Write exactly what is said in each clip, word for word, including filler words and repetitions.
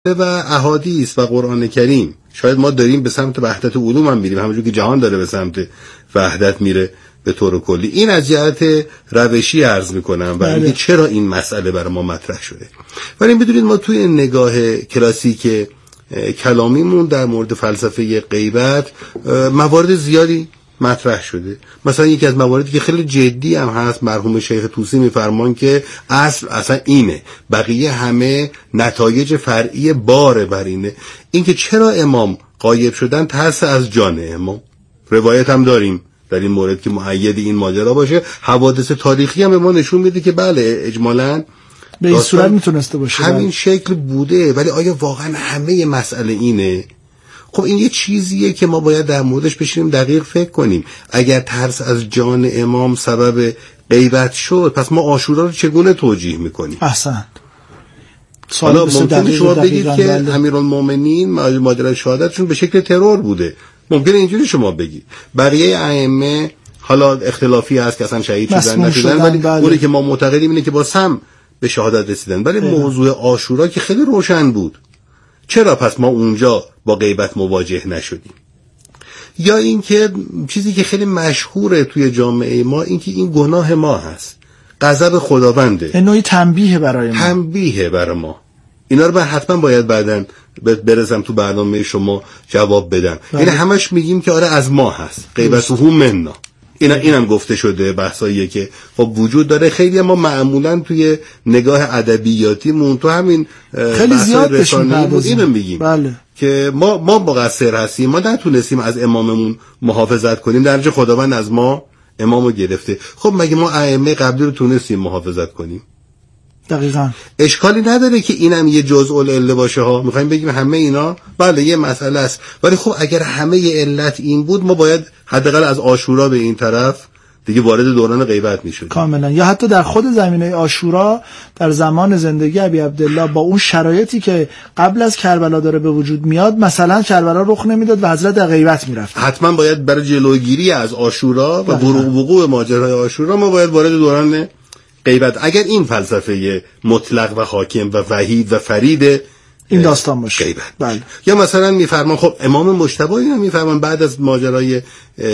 و احادیث و قرآن کریم. شاید ما داریم به سمت وحدت علوم هم میریم، همونجور که جهان داره به سمت وحدت میره به طور کلی. این از جهت روشی عرض میکنم و اینکه چرا این مسئله برای ما مطرح شده. ولی بدونید ما توی نگاه کلاسیک کلامیمون در مورد فلسفه غیبت موارد زیادی مطرح شده. مثلا یکی از مواردی که خیلی جدی هم هست، مرحوم شیخ طوسی میفرمان که اصل اصلا اینه، بقیه همه نتایج فرعی باره بر اینه. اینکه چرا امام غایب شدن ترس از جان امام. روایت هم داریم در این مورد که مؤید این ماجرا باشه. حوادث تاریخی هم به ما نشون میده که بله اجمالاً به این صورت میتونسته باشه، همین بله. شکل بوده. ولی آیا واقعا همه مسئله اینه؟ خب این یه چیزیه که ما باید در موردش بشینیم دقیق فکر کنیم. اگر ترس از جان امام سبب غیبت شد، پس ما عاشورا رو چگونه توجیه میکنیم؟ احسنت. حالا ممکنه شما بگید که امیرالمومنین ماجرای شهادتشون به شکل ترور بوده، ممکنه اینجوری شما بگید. بقیه ائمه حالا اختلافی هست که اصلا شهید شدن نشدن، ولی بله. اونی که ما معتقدیم اینه که با سم به شهادت رسیدن. ولی بله. موضوع عاشورا که خیلی روشن بود. چرا پس ما اونجا با غیبت مواجه نشدیم؟ یا اینکه چیزی که خیلی مشهوره توی جامعه ما، اینکه این گناه ما هست، غضب خداونده، این نوعی تنبیه برای ما، تنبیه برای ما. اینا رو حتما باید بعدن برسم تو برنامه شما جواب بدم. یعنی همش میگیم که آره از ما هست، غیبت هم منا. اینا اینم گفته شده، بحثاییه که خب وجود داره. خیلی ما معمولا توی نگاه ادبیاتیمون تو همین خیلی زیاد رسانه‌ای اینو میگیم بله. که ما ما مقصر هستیم، ما نتونستیم از اماممون محافظت کنیم، در نتیجه خداوند از ما امامو گرفته. خب مگه ما ائمه قبلی رو تونستیم محافظت کنیم؟ دقیقاً. اشکالی نداره که اینم یه جزء العله باشه ها. میخوایم بگیم همه اینا بله یه مسئله است، ولی خب اگر همه علت این بود، ما باید حداقل از عاشورا به این طرف دیگه وارد دوران غیبت میشد کاملا. یا حتی در خود زمینه عاشورا در زمان زندگی ابی عبدالله با اون شرایطی که قبل از کربلا داره به وجود میاد، مثلا کربلا رخ نمیداد و حضرت در غیبت میرفت. حتما باید برای جلوگیری از عاشورا و وقوع ماجرای عاشورا ما باید وارد دوران غیبت. اگر این فلسفه مطلق و حاکم و وحید و فرید این داستان باشه غیبت. بله. یا مثلا میفرمان خب امام مجتبی اینا میفرمان بعد از ماجرای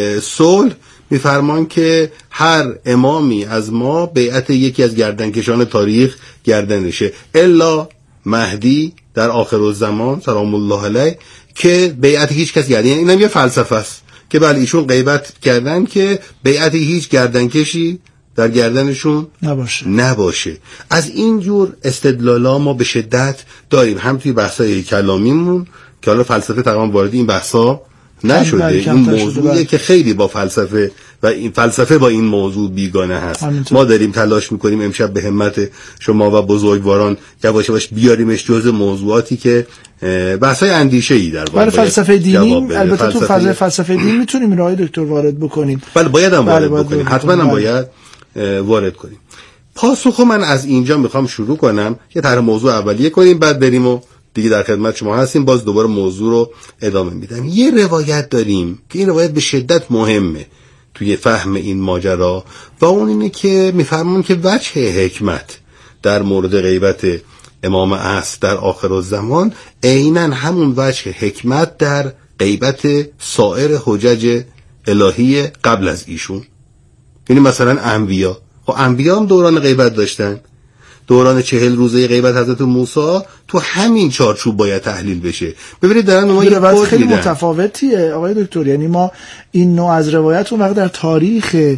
صلح میفرمان که هر امامی از ما بیعت یکی از گردنکشان تاریخ گردنشه، الا مهدی در آخر الزمان سلام الله علیه که بیعت هیچ کس گردن. یعنی اینم یه فلسفه است که بله ایشون غیبت کردن که بیعت هیچ گردنکشی در گردنشون نباشه. نباشه. از این جور استدلالا ما به شدت داریم، هم توی بحثای کلامیمون که حالا فلسفه تقریبا وارد این بحثا نشده. این موضوعیه که خیلی با فلسفه و این فلسفه با این موضوع بیگانه هست. همینطور. ما داریم تلاش میکنیم امشب به همت شما و بزرگواران یواش یواش بیاریمش جزء موضوعاتی که بحثای اندیشه‌ای در واقع فلسفه دینی. البته فلسفه... تو فضای فلسفه دینی میتونیم راه دکتر وارد بکنیم. بله باید هم وارد بله بکنیم، حتما هم باید وارد کنیم. پاسخو من از اینجا میخوام شروع کنم که طرح موضوع اولیه کنیم، بعد بریم و دیگه در خدمت شما هستیم، باز دوباره موضوع رو ادامه میدم. یه روایت داریم که این روایت به شدت مهمه توی فهم این ماجرا و اون اینه که میفرمون که وجه حکمت در مورد غیبت امام عصر در آخر الزمان عیناً همون وجه حکمت در غیبت سایر حجج الهی قبل از ایشون. یعنی مثلا انبیا، خب انبیا هم دوران غیبت داشتن. دوران چهل روزه غیبت حضرت موسی تو همین چارچوب باید تحلیل بشه. ببینید دارن ما یه روایت خیلی متفاوتیه آقای دکتر. یعنی ما این نوع از روایت اون وقت در تاریخ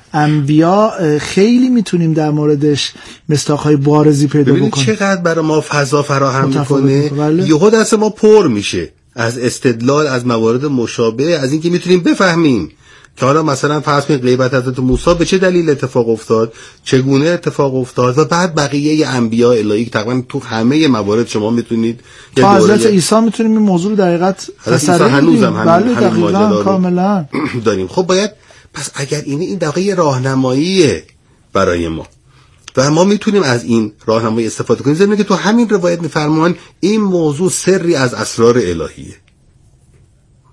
انبیا خیلی میتونیم در موردش مصداق‌های بارزی پیدا بکنیم. ببینید چقدر برای ما فضا فراهم میکنه. یهو دست ما پر میشه از استدلال از موارد مشابه، از اینکه میتونیم بفهمیم که حالا مثلا فرض کنید غیبت حضرت موسی به چه دلیل اتفاق افتاد، چگونه اتفاق افتاد و بعد بقیه انبیاء الهی تقریبا تو همه موارد شما میتونید تا حضرت عیسی میتونیم این موضوع رو در حقیقت تسری هنوزم همین بله همین ماجرا کاملا داریم. خب باید پس اگر اینه این دقیقه راهنماییه برای ما و ما میتونیم از این راهنمایی استفاده کنیم، زمینه که تو همین روایت میفرمان این موضوع سری از اسرار الهیه.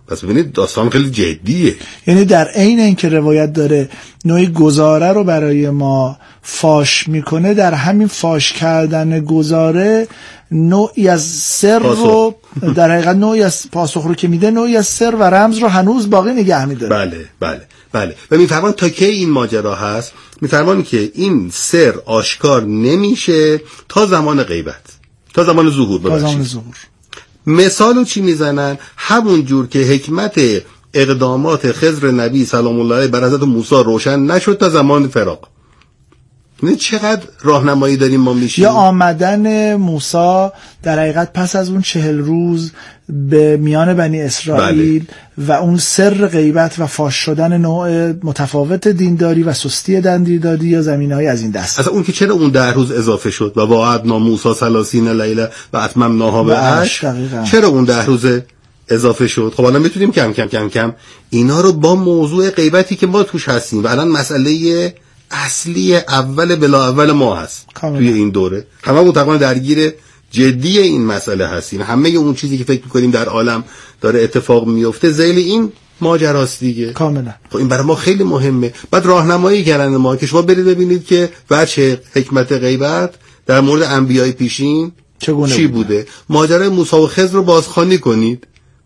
پس ببینید داستان خیلی جدیه. یعنی در عین اینکه روایت داره نوعی گزاره رو برای ما فاش میکنه، در همین فاش کردن گزاره نوعی از سر رو در حقیقت نوعی از پاسخ رو که میده، نوعی از سر و رمز رو هنوز باقی نگه میداره. بله بله بله. و میفرمان تا کی این ماجرا هست؟ میفرمان که این سر آشکار نمیشه تا زمان غیبت، تا زمان ظهور. تا زمان ظهور. مثالو چی میزنن؟ همون جور که حکمت اقدامات خضر نبی سلام الله علیه بر حضرت موسی روشن نشد تا زمان فراق. نه چقدر راهنمایی داریم ما میشیم. یا آمدن موسی در حقیقت پس از اون چهل روز به میان بنی اسرائیل بله. و اون سر غیبت و فاش شدن نوع متفاوت دینداری و سستی دینداری یا زمینه‌های از این دست. اصلا اون که چرا اون ده روز اضافه شد و وعدنا موسی ثلاثین لیله و اتممناها بعشر، چرا اون ده روز اضافه شد؟ خب الان میتونیم کم کم کم کم اینا رو با موضوع غیبتی که ما توش هستیم و الان مسئله اصلی اول بلا اول ما هست کاملا. توی این دوره همه متقابلا درگیر جدی این مسئله هستیم. همه اون چیزی که فکر می‌کنیم در عالم داره اتفاق میفته ذیل این ماجراست دیگه. کاملا. خب این برای ما خیلی مهمه. بعد راهنمایی کردن ما که شما برید ببینید که وجه حکمت غیبت در مورد انبیای پیشین چگونه چی بوده, بوده. ماجرای موسی و خضر رو بازخوانی کنید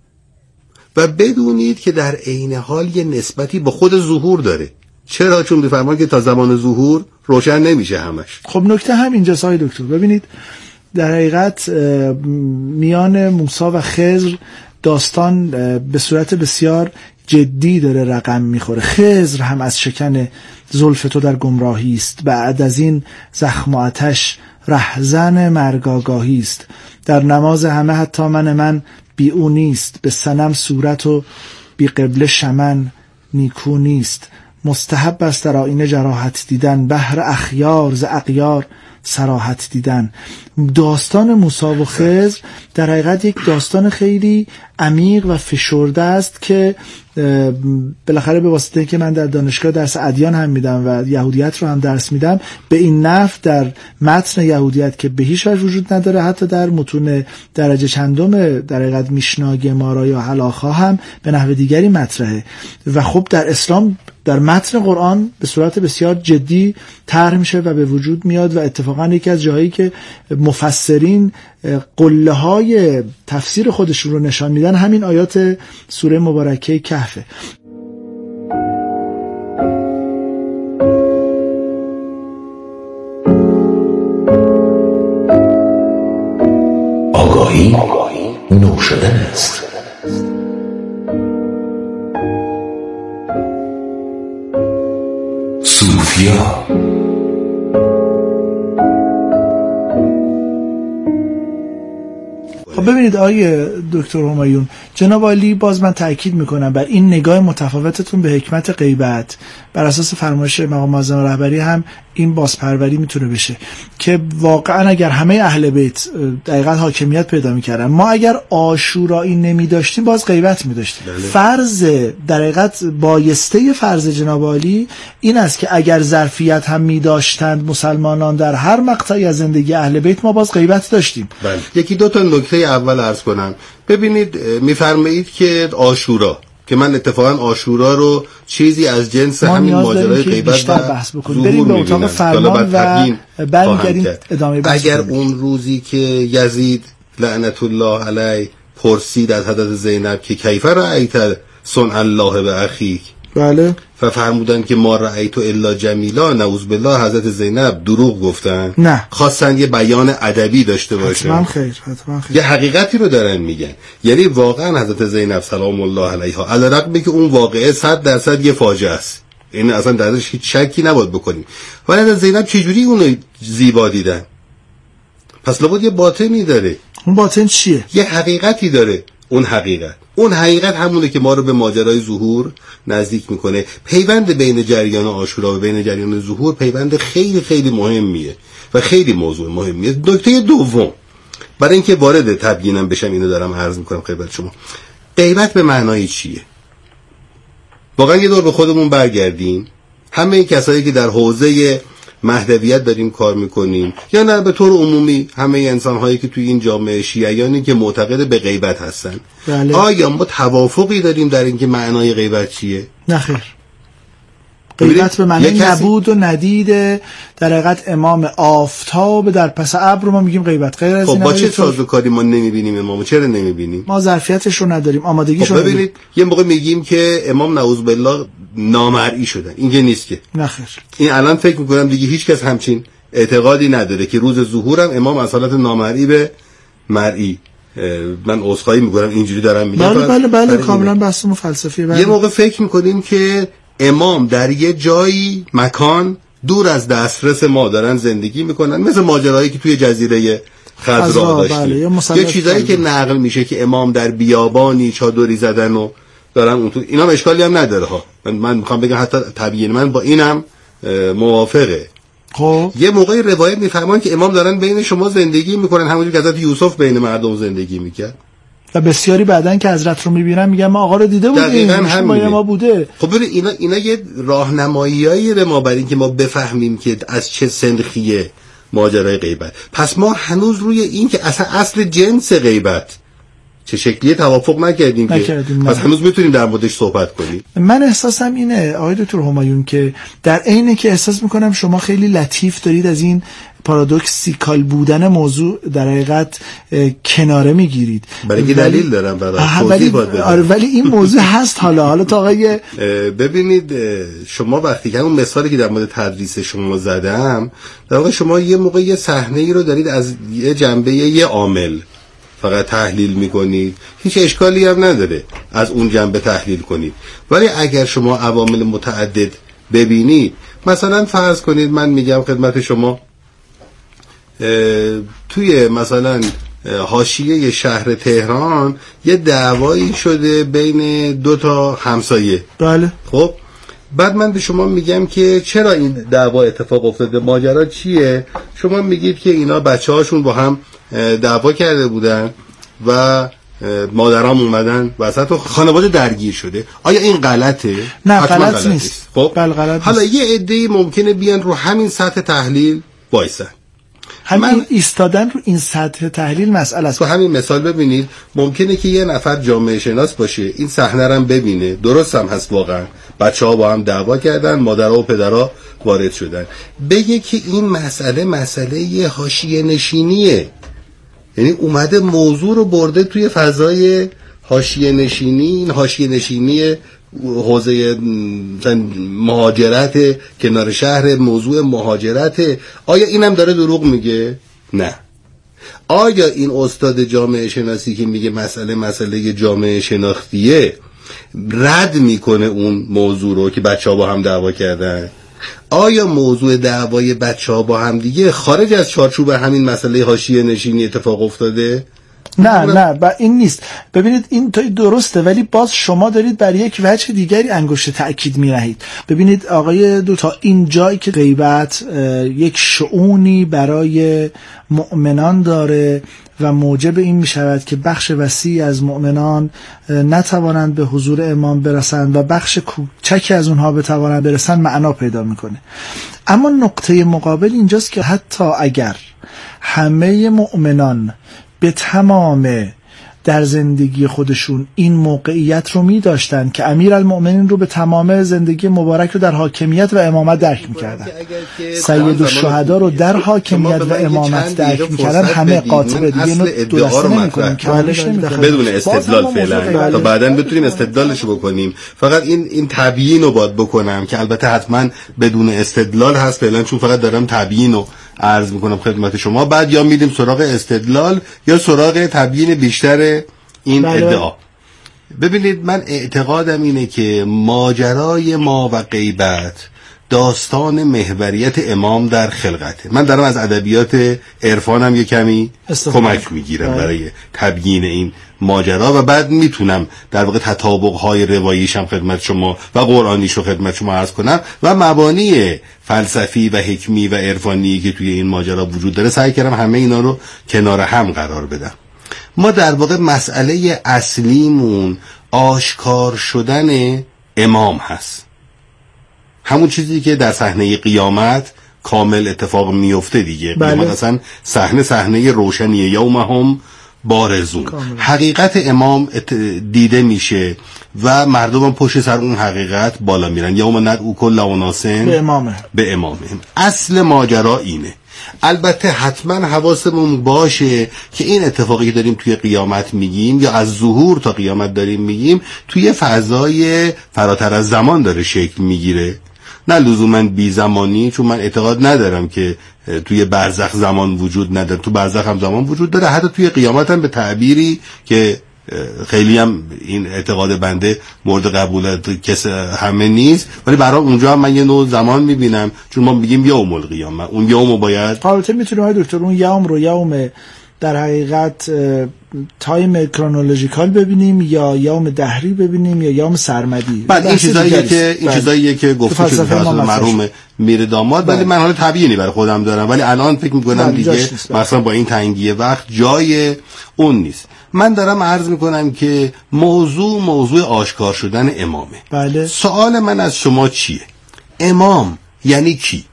و بدونید که در عین حال یه نسبتی با خود ظهور داره. چرا؟ چون میفرمان که تا زمان ظهور روشن نمیشه همش. خب نکته هم اینجاست های دکتر. ببینید در حقیقت میان موسی و خضر داستان به صورت بسیار جدی داره رقم میخوره. خضر هم از شکن زلف تو در گمراهی است، بعد از این زخم و آتش رهزن مرگاگاهی است. در نماز همه حتی من من بی او نیست، به صنم صورت و بی قبله شمن نیکو نیست. مستحب است در آینه جراحت دیدن، بهر اخیار ز اغیار صراحت دیدن. داستان موسی و خضر در حقیقت یک داستان خیلی عمیق و فشرده است که بالاخره به واسطه اینکه من در دانشگاه درس ادیان هم میدم و یهودیت رو هم درس میدم، به این نحو در متن یهودیت که به هیچ وجه وجود نداره، حتی در متون درجه چندم در حقیقت میشنا، گمارا یا هلاخا هم به نحو دیگری مطرحه. و خب در اسلام در متن قرآن به صورت بسیار جدی طرح میشه و به وجود میاد و اتفاقا یکی از جاهایی که مفسرین قله های تفسیر خودشون رو نشان میدن همین آیات سوره مبارکه کهفه. آگاهی نو شدن است. صوفیا خب ببینید آقای دکتر همایون، جناب عالی باز من تأکید میکنم بر این نگاه متفاوتتون به حکمت غیبت. بر اساس فرمایش مقام معظم رهبری هم این بازپروری میتونه بشه که واقعا اگر همه اهل بیت دقیقاً حاکمیت پیدا میکردن، ما اگر عاشورایی نمیداشتیم باز غیبت میداشتیم. بله. فرض در حقیقت بایسته فرض جناب عالی این است که اگر ظرفیت هم میداشتند مسلمانان در هر مقطعی از زندگی اهل بیت، ما باز غیبت داشتیم. بله. یکی دو تا نکته اول عرض کنم. ببینید میفرمایید که عاشورا، که من اتفاقا عاشورا رو چیزی از جنس همین ماجرای غیبت و بحث بکنیم. بریم به اتاق فرمان و برمیگردیم ادامه بحث. اگر اون روزی که یزید لعنت الله علیه پرسید از حضرت زینب که کیف رأیت صنع الله به اخیک، بله، و فرمودن که ما رأیتو الا جمیلا، نعوذ بالله، حضرت زینب دروغ گفتن؟ نه، خواستن یه بیان ادبی داشته باشن. حتما خیر، حتما خیر. یه حقیقتی رو دارن میگن. یعنی واقعا حضرت زینب سلام الله علیها علیرغم که اون واقعه صد درصد یه فاجعه است، این اصلا درش هیچ شکی نباید بکنیم، ولی حضرت زینب چجوری اونو زیبا دیدن؟ پس لابد یه باطنی داره. اون باطن چیه؟ یه حقیقتی داره. اون حقیقت اون حقیقت همونه که ما رو به ماجرای ظهور نزدیک میکنه. پیوند بین جریان عاشورا و بین جریان ظهور پیوند خیلی خیلی مهمیه و خیلی موضوع مهمیه. نکته دوم، برای اینکه وارد تبیینم بشم اینو دارم عرض میکنم خدمت شما. غیبت به معنای چیه؟ واقعا یه دور به خودمون برگردیم. همه این کسایی که در حوزه مهدویت داریم کار میکنیم یا نه به طور عمومی همه انسان هایی که توی این جامعه شیعیانی که معتقد به غیبت هستن. بله. آیا ما توافقی داریم در اینکه معنای غیبت چیه؟ نه خیر. غیبت به معنی نبود و ندید در حقیقت امام آفتاب در پس ابر ما میگیم غیبت. غیر از خب این با چه سازوکاری ما نمیبینیم امامو؟ چرا نمیبینیم؟ ما ظرفیتش رو نداریم، آمادگیش رو خب ببینید یه موقع میگیم که امام نعوذ بالله نامرئی شدن، اینجا نیست که. نه خیر. این الان فکر میکنم دیگه هیچ کس همچین اعتقادی نداره که روز ظهورم امام از حالت نامرئی به مرئی. من عذرخواهی میکنم اینجوری دارم میگم. بله بله بله کاملا بحثمون فلسفیه. بله. یه موقع فکر میکنیم که امام در یه جایی مکان دور از دسترس ما دارن زندگی میکنن، مثل ماجرایی که توی جزیره خضرا داشتیم. بله. یه چیزایی که نقل میشه که امام در بیابانی چادری زدن و دارن اون تو، اینا اشکالی هم نداره ها. من, من میخوام بگم حتی طبیعی من با اینم موافقه. خب یه موقعی روایت میفرمان که امام دارن بین شما زندگی میکنن همونجوری که حضرت یوسف بین مردم زندگی میکرد. و بسیاری بعدن که حضرت رو میبینن میگن ما آقا رو دیده بودیم، همین ما بوده. خب ببین اینا اینا یه راهنماییایی به ما برای اینکه ما بفهمیم که از چه سنخیه ماجرای غیبت. پس ما هنوز روی این که اصلا اصل جنس غیبت چه شکلیه توافق نکردیم, نکردیم که پس هنوز میتونیم در موردش صحبت کنیم. من احساسم اینه آقای دکتر همایون که در عینه که احساس میکنم شما خیلی لطیف دارید از این پارادوکسیکال بودن موضوع در حقیقت کناره میگیرید، برای که دلیل دارم برای توضیح باید آره ولی این موضوع هست. حالا حالا تا آقای ببینید شما وقتی که اون مثالی که در مورد تدریس شما زدم در واقع شما یه موقع یه صحنه‌ای رو دارید از یه جنبه یه عامل فقط تحلیل میکنید، هیچ اشکالی هم نداره از اون جنبه تحلیل کنید. ولی اگر شما عوامل متعدد ببینید، مثلا فرض کنید من میگم خدمت شما توی مثلا حاشیه شهر تهران یه دعوایی شده بین دو تا همسایه. بله. خب بعد من به شما میگم که چرا این دعوا اتفاق افتاده، ماجرا چیه؟ شما میگید که اینا بچه هاشون با هم دعوا کرده بودن و مادرام اومدن وسط و خانواده درگیر شده. آیا این غلطه؟ نه غلط, غلط نیست. خب بله غلط حالا نیست. یه عده‌ای ممکنه بیان رو همین سطح تحلیل وایسن. همین من... ایستادن رو این سطح تحلیل مسئله است. تو همین مثال ببینید ممکنه که یه نفر جامعه شناس باشه این صحنه رو ببینه، درست هم هست واقعا بچه‌ها با هم دعوا کردن، مادرها و پدرها وارد شدن، بگه که این مسئله مسئله یه حاشیه نشینیه، یعنی اومده موضوع رو برده توی فضای حاشیه نشینی. این حاشیه نشینی حوزه مهاجرت کنار شهر، موضوع مهاجرت. آیا اینم داره دروغ میگه؟ نه. آیا این استاد جامعه شناسی که میگه مسئله مسئله جامعه شناختیه رد میکنه اون موضوع رو که بچه‌ها با هم دعوا کردن؟ آیا موضوع دعوای بچه‌ها با هم دیگه خارج از چارچوب همین مسئله حاشیه نشینی اتفاق افتاده؟ نه نه با این نیست. ببینید این تا درسته ولی باز شما دارید بر یک وجه دیگری انگشت تأکید می‌نهید. ببینید آقای دو تا این جایی که غیبت یک شؤونی برای مؤمنان داره و موجب این می شود که بخش وسیعی از مؤمنان نتوانند به حضور امام برسند و بخش کوچکی از اونها بتوانند برسند، معنا پیدا میکنه. اما نقطه مقابل اینجاست که حتی اگر همه مؤمنان به تمام در زندگی خودشون این موقعیت رو می داشتن که امیرالمؤمنین رو به تمام زندگی مبارک رو در حاکمیت و امامت درک می کردن، سید الشهدا رو در حاکمیت و امامت درک می کردن، همه قاطبه دیگه اینو دو دسته نمی کنیم که بدون استدلال فعلا تا بعدا بتونیم استدلالش بکنیم. فقط این این تبیین رو باید بکنم که البته حتما بدون استدلال هست فعلا، چون فقط دارم تبیین رو عرض میکنم خدمت شما. بعد یا میریم سراغ استدلال یا سراغ تبیین بیشتر این بله. ادعا. ببینید من اعتقادم اینه که ماجرای ما و غیبت داستان محوریت امام در خلقته. من دارم از ادبیات عرفانم یه کمی کمک میگیرم بله. برای تبیین این ماجرا و بعد میتونم در واقع تطابق‌های رواییشم خدمت شما و قرآنیشو خدمت شما عرض کنم و مبانی فلسفی و حکمی و عرفانی که توی این ماجرا وجود داره سعی کردم همه اینا رو کنار هم قرار بدم. ما در واقع مسئله اصلیمون آشکار شدن امام هست، همون چیزی که در صحنه قیامت کامل اتفاق میفته دیگه. بله. قیامت اصلا صحنه صحنه روشنیه، یوم هم بارزون. کامل. حقیقت امام دیده میشه و مردم هم پشت سر اون حقیقت بالا میرن. یوم ندعو کل اناس به امامه به امامه. اصل ماجرا اینه. البته حتما حواسمون باشه که این اتفاقی که داریم توی قیامت میگیم یا از ظهور تا قیامت داریم میگیم توی فضای فراتر از زمان داره شکل میگیره، نه لزوما بی زمانی، چون من اعتقاد ندارم که توی برزخ زمان وجود نداره. تو برزخ هم زمان وجود داره، حتی توی قیامت هم به تعبیری که خیلی هم این اعتقاد بنده مورد قبول کس همه نیست، ولی برای اونجا هم من یه نوع زمان میبینم، چون ما میگیم یوم القیامه، اون یوم باید البته میتونیم های دکتر اون یوم رو یوم در حقیقت تایم کرونولوژیکال ببینیم یا یوم دهری ببینیم یا یوم سرمدی. بعد این چیزاییه که این چیزاییه که گفته شده توسط مرحوم میر داماد، ولی من حالا تبیینی برای خودم دارم، ولی الان فکر میکنم دیگه مثلا با این تنگیه وقت جای اون نیست. من دارم عرض میکنم که موضوع موضوع آشکار شدن امامه. بله. سوال من از شما چیه؟ امام یعنی کی؟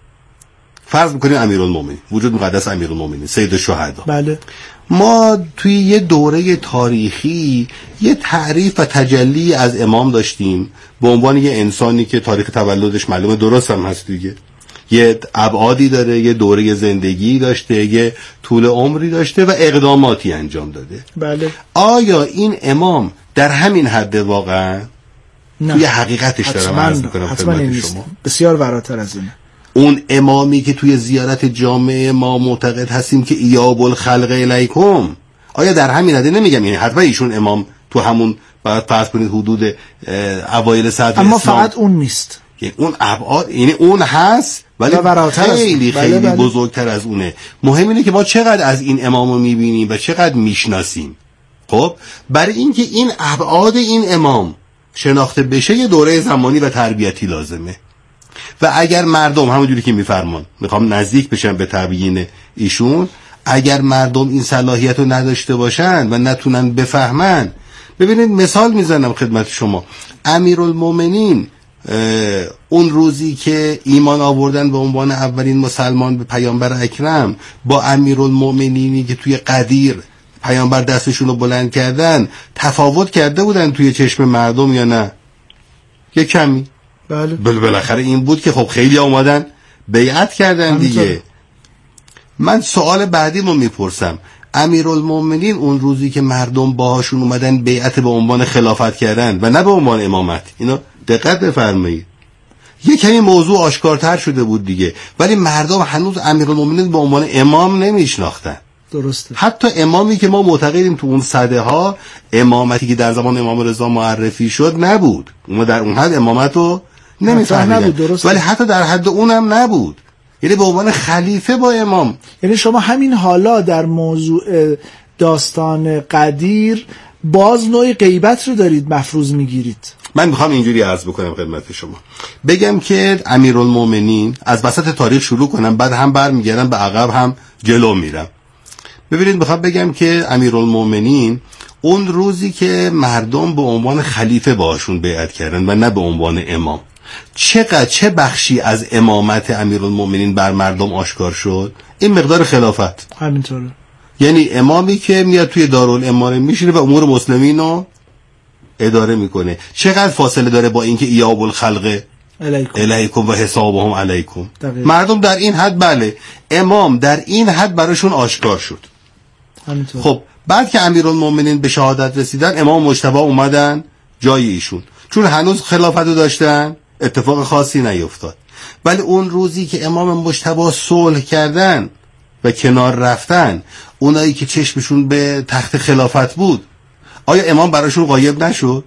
فرض میکنیم امیرالمومنین، وجود مقدس امیرالمومنین، سید الشهدا. بله. ما توی یه دوره تاریخی یه تعریف و تجلی از امام داشتیم به عنوان یه انسانی که تاریخ تولدش معلومه، درست هم هست دیگه، یه ابعادی داره، یه دوره زندگی داشته، یه طول عمری داشته و اقداماتی انجام داده. بله. آیا این امام در همین حد واقعا؟ نه. توی حقیقتش دارم عرض میکنم خدمت شما، بسیار وراتر از اینه. اون امامی که توی زیارت جامعه ما معتقد هستیم که ایاب الخلق الیکم، آیا در همین حد؟ نمیگم یعنی حتما ایشون امام تو همون باید فرض کنید حدود اوایل صدر اما اسلام، فقط اون نیست، یعنی اون ابعاد، یعنی اون هست ولی خیلی خیلی بله بله. بزرگتر از اونه. مهم اینه که ما چقدر از این امامو میبینیم و چقدر میشناسیم. خب برای اینکه این ابعاد این امام شناخته بشه یه دوره زمانی و تربیتی لازمه و اگر مردم همونجوری که میفرمان، میخوام نزدیک بشم به تبیین ایشون، اگر مردم این صلاحیت رو نداشته باشن و نتونن بفهمن، ببینید مثال میزنم خدمت شما، امیرالمومنین اون روزی که ایمان آوردن به عنوان اولین مسلمان به پیامبر اکرم، با امیرالمومنینی که توی قدیر پیامبر دستشون رو بلند کردن تفاوت کرده بودن توی چشم مردم یا نه؟ یه کمی. بله. بل بالاخره این بود که خب خیلی آمدن بیعت کردن دیگه. من سوال بعدی رو میپرسم، امیرالمومنین اون روزی که مردم باهاشون اومدن بیعت به عنوان خلافت کردن و نه به عنوان امامت، اینو دقت بفرمایید، یه کمی موضوع آشکارتر شده بود دیگه، ولی مردم هنوز امیرالمومنین به عنوان امام نمیشناختن. درسته. حتی امامی که ما معتقدیم تو اون سده ها امامتی که در زمان امام رضا معرفی شد نبود، ما در اون حد امامت رو نمیفهمیدن، ولی حتی در حد اونم نبود، یعنی به عنوان خلیفه با امام. یعنی شما همین حالا در موضوع داستان قدیر باز نوع غیبت رو دارید مفروض میگیرید. من میخوام اینجوری عرض بکنم خدمت شما، بگم که امیرالمومنین، از وسط تاریخ شروع کنم بعد هم برمیگردم به عقب هم جلو میرم. ببینید میخوام بگم که امیرالمومنین اون روزی که مردم به عنوان خلیفه باشون بیعت کردن و نه به عنوان امام، چقدر چه بخشی از امامت امیرالمومنین بر مردم آشکار شد؟ این مقدار خلافت. همینطوره. یعنی امامی که میاد توی دارالاماره میشینه و امور مسلمین رو اداره میکنه، چقدر فاصله داره با اینکه ایاب الخلق الیکم و حسابهم علیکم. مردم در این حد، بله امام در این حد براشون آشکار شد. همینطور. خب بعد که امیرالمومنین به شهادت رسیدن، امام مجتبی اومدن جای ایشون، چون هنوز خلافت رو داشتن اتفاق خاصی نیفتاد، ولی اون روزی که امام مجتبی صلح کردن و کنار رفتن، اونایی که چشمشون به تخت خلافت بود، آیا امام براشون غایب نشد؟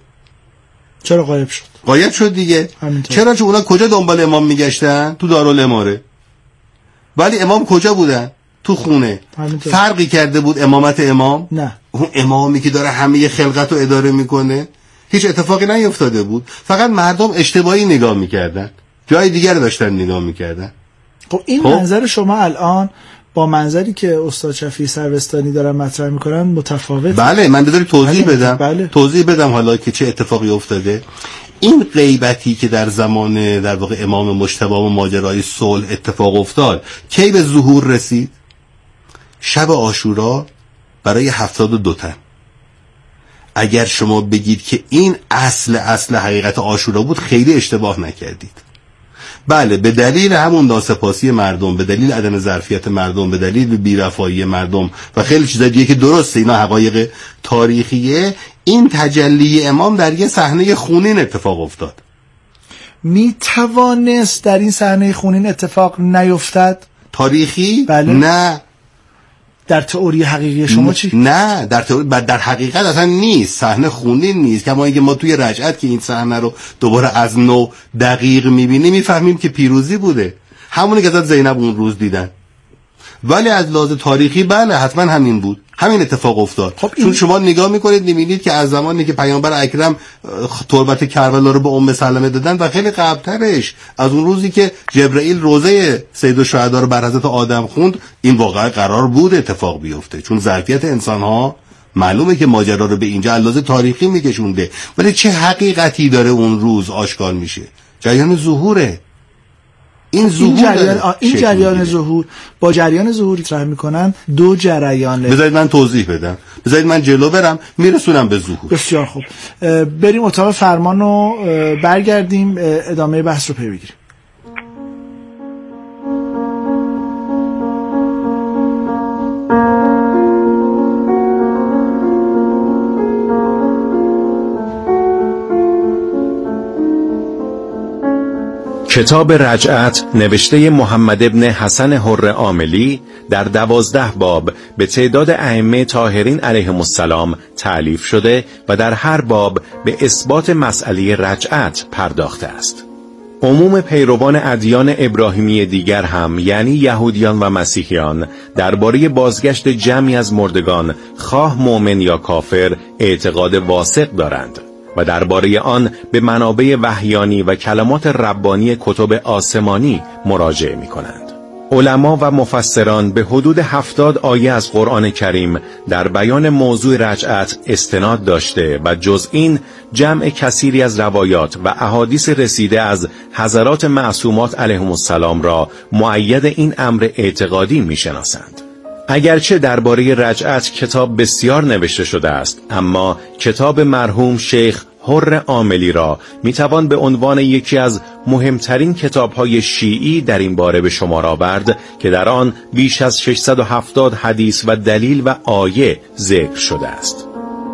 چرا غایب شد؟ غایب شد دیگه. همینطور. چرا؟ چون اونا کجا دنبال امام میگشتن؟ تو دارالاماره. ولی امام کجا بودن؟ تو خونه. همینطور. فرقی کرده بود امامت امام؟ نه. اون امامی که داره همه خلقت رو اداره میکنه هیچ اتفاقی نیفتاده بود، فقط مردم اشتباهی نگاه میکردن، جای دیگر داشتن نگاه میکردن. خب این خب؟ منظر شما الان با منظری که استاد شفیع سروستانی دارن مطرح میکنن متفاوت. بله من بذاری توضیح بله. بدم. بله. توضیح بدم حالا که چه اتفاقی افتاده. این غیبتی که در زمان در واقع امام مجتبی و ماجرای صلح اتفاق افتاد کی به ظهور رسید؟ شب عاشورا برای هفتاد و دو تن. اگر شما بگید که این اصل اصل حقیقت عاشورا بود، خیلی اشتباه نکردید. بله، به دلیل همون ناسپاسی مردم، به دلیل عدم ظرفیت مردم، به دلیل بی‌وفایی مردم و خیلی چیزا دیگه که درسته اینا حقایق تاریخیه، این تجلی امام در یه صحنه خونین اتفاق افتاد. می توانست در این صحنه خونین اتفاق نیفتد؟ تاریخی؟ بله. نه. در تئوری حقیقی شما چی؟ نه، در تئوری در حقیقت اصلا نیست. صحنه خونین نیست. کما اینکه ما توی رجعت که این صحنه رو دوباره از نو دقیق می‌بینیم، می‌فهمیم که پیروزی بوده، همونی که حضرت زینب اون روز دیدن. ولی از لحاظ تاریخی بله حتما همین بود، همین اتفاق افتاد. خب چون شما نگاه میکنید میبینید که از زمانی که پیامبر اکرم تربت کربلا رو به ام سلمه دادن و خیلی قبلترش، از اون روزی که جبرئیل روزه سید الشهدا رو بر حضرت آدم خوند، این واقعا قرار بود اتفاق بیفته. چون ظرفیت انسان‌ها معلومه که ماجرا رو به اینجا از لحاظ تاریخی میکشونده، ولی چه حقیقتی داره اون روز آشکار میشه؟ جریان ظهوره. این ظهور این جریان این جریان ظهور با جریان ظهوری طرح میکنن دو جریان. بذارید من توضیح بدم، بذارید من جلو برم میرسونم به ظهور. بسیار خوب، بریم اتاق فرمان رو برگردیم ادامه بحث رو پی بگیریم. کتاب رجعت نوشته محمد ابن حسن حر عاملی در دوازده باب به تعداد ائمه طاهرین علیهم السلام تألیف شده و در هر باب به اثبات مسئله رجعت پرداخته است. عموم پیروان ادیان ابراهیمی دیگر هم، یعنی یهودیان و مسیحیان، درباره بازگشت جمعی از مردگان خواه مؤمن یا کافر اعتقاد واثق دارند و درباره آن به منابع وحیانی و کلمات ربانی کتب آسمانی مراجعه می کنند. علما و مفسران به حدود هفتاد آیه از قرآن کریم در بیان موضوع رجعت استناد داشته و جز این جمع کثیری از روایات و احادیث رسیده از حضرات معصومات علیهم السلام را مؤید این امر اعتقادی می شناسند. اگرچه درباره رجعت کتاب بسیار نوشته شده است، اما کتاب مرحوم شیخ حر عاملی را میتوان به عنوان یکی از مهمترین کتاب‌های شیعی در این باره به شمار آورد که در آن بیش از ششصد و هفتاد حدیث و دلیل و آیه ذکر شده است.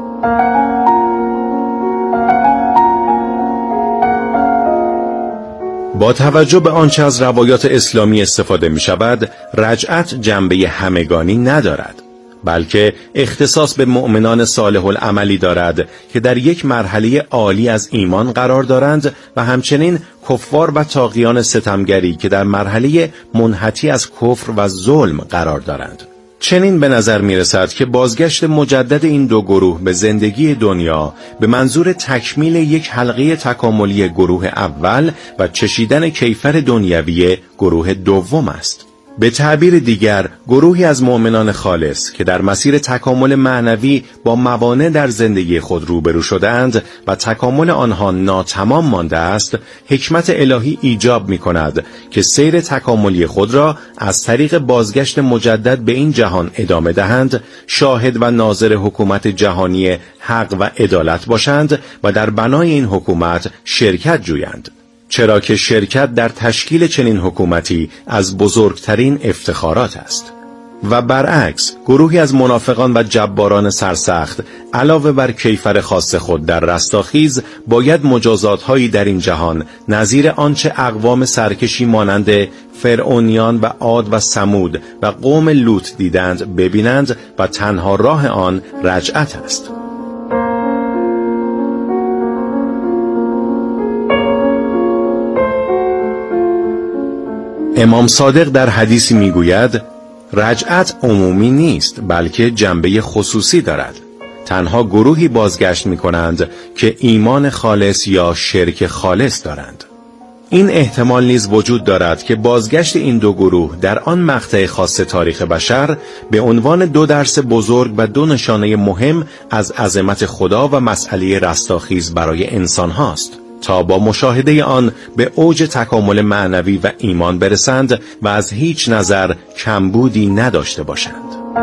با توجه به آنچه از روایات اسلامی استفاده می شود، رجعت جنبه همگانی ندارد، بلکه اختصاص به مؤمنان صالح العملی دارد که در یک مرحله عالی از ایمان قرار دارند و همچنین کفار و طاغیان ستمگری که در مرحله منحتی از کفر و ظلم قرار دارند. چنین به نظر می رسد که بازگشت مجدد این دو گروه به زندگی دنیا به منظور تکمیل یک حلقه تکاملی گروه اول و چشیدن کیفر دنیوی گروه دوم است. به تعبیر دیگر، گروهی از مؤمنان خالص که در مسیر تکامل معنوی با موانع در زندگی خود روبرو شدند و تکامل آنها ناتمام مانده است، حکمت الهی ایجاب می کند که سیر تکاملی خود را از طریق بازگشت مجدد به این جهان ادامه دهند، شاهد و ناظر حکومت جهانی حق و عدالت باشند و در بنای این حکومت شرکت جویند. چرا که شرکت در تشکیل چنین حکومتی از بزرگترین افتخارات است. و برعکس، گروهی از منافقان و جباران سرسخت علاوه بر کیفر خاص خود در رستاخیز باید مجازات‌هایی در این جهان نظیر آنچه اقوام سرکشی مانند فرعونیان و عاد و ثمود و قوم لوط دیدند ببینند و تنها راه آن رجعت است. امام صادق در حدیثی میگوید رجعت عمومی نیست بلکه جنبه خصوصی دارد. تنها گروهی بازگشت می کنند که ایمان خالص یا شرک خالص دارند. این احتمال نیز وجود دارد که بازگشت این دو گروه در آن مقطع خاص تاریخ بشر به عنوان دو درس بزرگ و دو نشانه مهم از عظمت خدا و مسئله رستاخیز برای انسان هاست. تا با مشاهده آن به اوج تکامل معنوی و ایمان برسند و از هیچ نظر کمبودی نداشته باشند.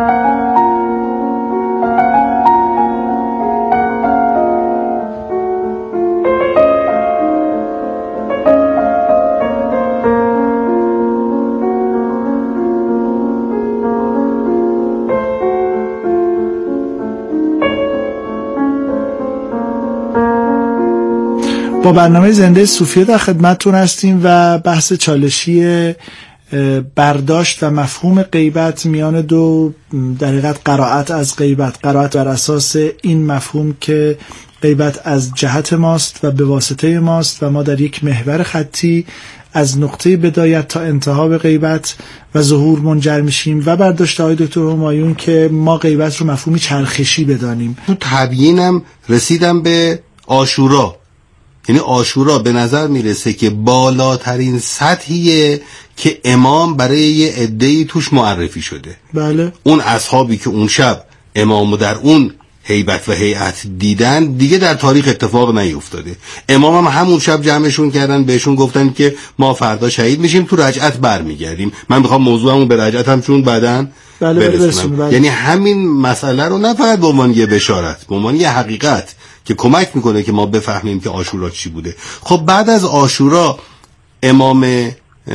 با برنامه زنده صوفیه در خدمتتون هستیم و بحث چالشی برداشت و مفهوم غیبت میان دو در حقیقت قرائت از غیبت، قرائت بر اساس این مفهوم که غیبت از جهت ماست و به واسطه ماست و ما در یک محور خطی از نقطه بدایت تا انتها به غیبت و ظهور منجر میشیم، و برداشت های دکتر همایون که ما غیبت رو مفهومی چرخشی بدانیم. تو تبیینم رسیدم به عاشورا. یعنی عاشورا به نظر میرسه که بالاترین سطحیه که امام برای یه عده‌ای توش معرفی شده. بله. اون اصحابی که اون شب امامو در اون هیبت و هیئت دیدن دیگه در تاریخ اتفاق نیفتاده. امام هم همون شب جمعشون کردن، بهشون گفتن که ما فردا شهید میشیم، تو رجعت برمیگردیم. من میخوام موضوعمو به رجعت هم چون بعدن بله برسونم. بله. یعنی همین مسئله رو نه فقط به عنوان یه بشارت، به عنوان یه حقیقت که کمک میکنه که ما بفهمیم که عاشورا چی بوده. خب بعد از عاشورا امام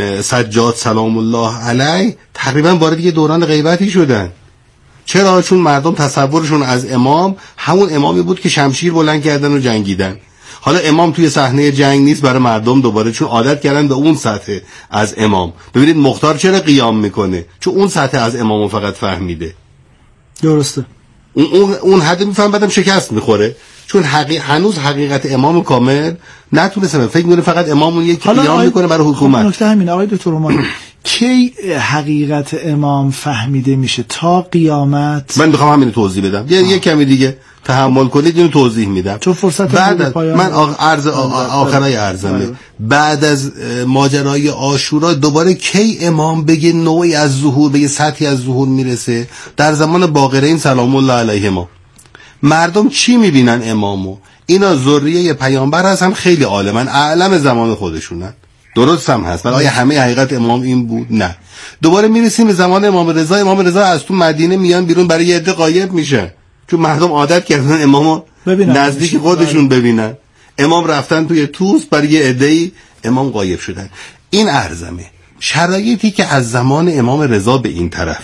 سجاد سلام الله علیه تقریبا وارد یه دوران غیبتی شدن. چرا؟ چون مردم تصورشون از امام همون امامی بود که شمشیر بلند کردن و جنگیدن. حالا امام توی صحنه جنگ نیست برای مردم دوباره، چون عادت کردن به اون سطح از امام. ببینید مختار چرا قیام میکنه؟ چون اون سطح از امامو فقط فهمیده. درسته. اون اون اون حد میفهم، بعدم شکست میخوره، چون حقی... هنوز حقیقت امام کامل نتونسته. فکر میکنه فقط امام اون یکی قیام میکنه برای حکومت. نکته همین آقای دکتر همایون کی حقیقت امام فهمیده میشه؟ تا قیامت؟ من میخوام همین توضیح بدم. یه یه کمی دیگه تحمل کنید، اینو توضیح میدم. چون فرصت بعد از من عرض آخرای عرضمه، بعد از ماجرای عاشورا دوباره کی امام بگه نوعی از ظهور، به یه سطحی از ظهور میرسه؟ در زمان باقرین سلام الله علیهما. مردم چی میبینن امامو؟ اینا ذریه پیامبر هستن، خیلی عالمن، اعلم زمان خودشونن. درست هم هست، ولی آیا همه حقیقت امام این بود؟ نه. دوباره میرسیم به زمان امام رضا. امام رضا از تو مدینه میان بیرون، برای یه عده غایب میشن، چون مردم عادت کردن امامو نزدیک خودشون ببینن. امام رفتن توی توس، برای یه عده‌ای امام غایب شدن. این ارزمه شرایطی که از زمان امام رضا به این طرف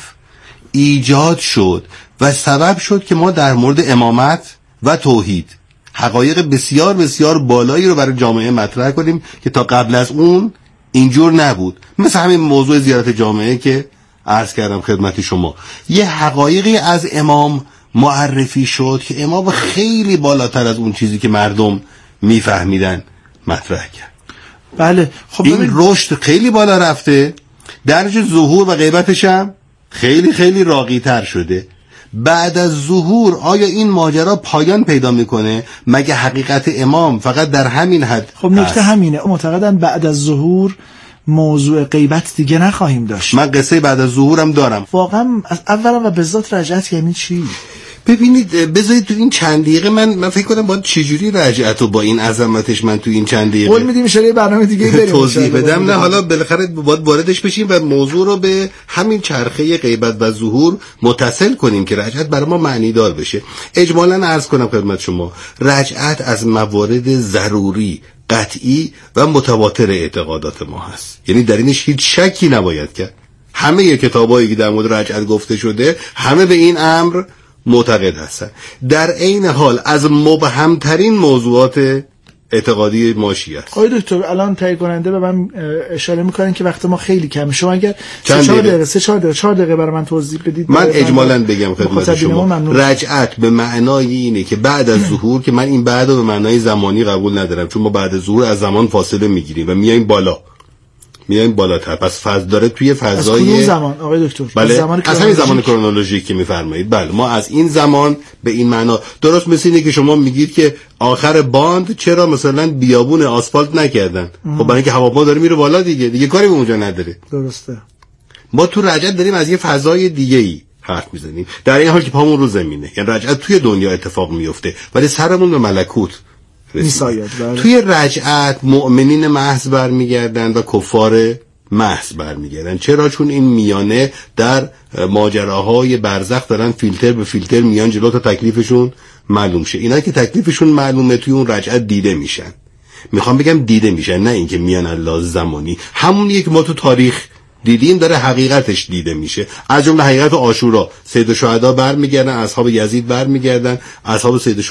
ایجاد شد و سبب شد که ما در مورد امامت و توحید حقایق بسیار بسیار بالایی رو برای جامعه مطرح کنیم که تا قبل از اون اینجور نبود. مثل همین موضوع زیارت جامعه که عرض کردم خدمت شما، یه حقایقی از امام معرفی شد که امام خیلی بالاتر از اون چیزی که مردم میفهمیدن مطرح کرد. بله. خب این رشد خیلی بالا رفته، درجه ظهور و غیبتش هم خیلی خیلی راقی تر شده. بعد از ظهور آیا این ماجرا پایان پیدا میکنه؟ مگه حقیقت امام فقط در همین حد؟ خب نکته همینه، معتقدن بعد از ظهور موضوع غیبت دیگه نخواهیم داشت. من قصه بعد از ظهورم دارم. واقعا از اولا و به ذات رجعت یعنی چی؟ ببینید بذارید تو این چند دقیقه من من فکر کنم باید چجوری رجعت رو با این عظمتش من تو این چند دقیقه قول میدیم ان برنامه دیگه بریم توضیح بدم. نه حالا بالاخره باید واردش بشیم و موضوع رو به همین چرخه غیبت و ظهور متصل کنیم که رجعت برای ما معنی دار بشه. اجمالاً عرض کنم خدمت شما، رجعت از موارد ضروری، قطعی و متواتر اعتقادات ما هست. یعنی در اینش هیچ شکی نباید کرد. همه کتابایی که در مورد رجعت گفته شده همه به این امر معتقد هستن. در عین حال از مبهمترین موضوعات اعتقادی ما شیعه است. آقای دکتر الان تایید کننده به من اشاره میکنن که وقت ما خیلی کمه. شما اگر چند سه دقیقه سه چهار دقیقه چهار دقیقه برای من توضیح بدید. من اجمالاً بگم خدمت شما، رجعت به معنای اینه که بعد از ظهور، که من این بعد رو به معنای زمانی قبول ندارم، چون ما بعد از ظهور از زمان فاصله میگیریم و میایم بالا، میایم بالاتر. پس فاز داره توی فضای از زمان آقای دکتر، بله، از زمان از همین زمان کرونولوژیک که میفرمایید. بله، ما از این زمان به این معنا، درست مثل اینه که شما میگید که آخر باند چرا مثلا بیابون آسفالت نکردن؟ خب برای اینکه هواپیما داره میره بالا دیگه، دیگه کاری به اونجا نداره. درسته. ما تو رجعت داریم از یه فضای دیگه‌ای حرف میزنیم، در این حال که پامون رو زمینه. یعنی رجعت توی دنیا اتفاق میفته ولی سرمون به ملکوت میساید. توی رجعت مؤمنین محض برمیگردن و کفار محض برمیگردن. چرا؟ چون این میانه در ماجراهای برزخ دارن فیلتر به فیلتر میان جلو تا تکلیفشون معلوم شه. اینا که تکلیفشون معلومه توی اون رجعت دیده میشن. میخوام بگم دیده میشن، نه اینکه میان الله زمانی. همون یک ما تو تاریخ دیدیم داره حقیقتش دیده میشه. از جمله حقیقت عاشورا، سید الشهدا برمیگردن، اصحاب یزید برمیگردن، اصحاب سید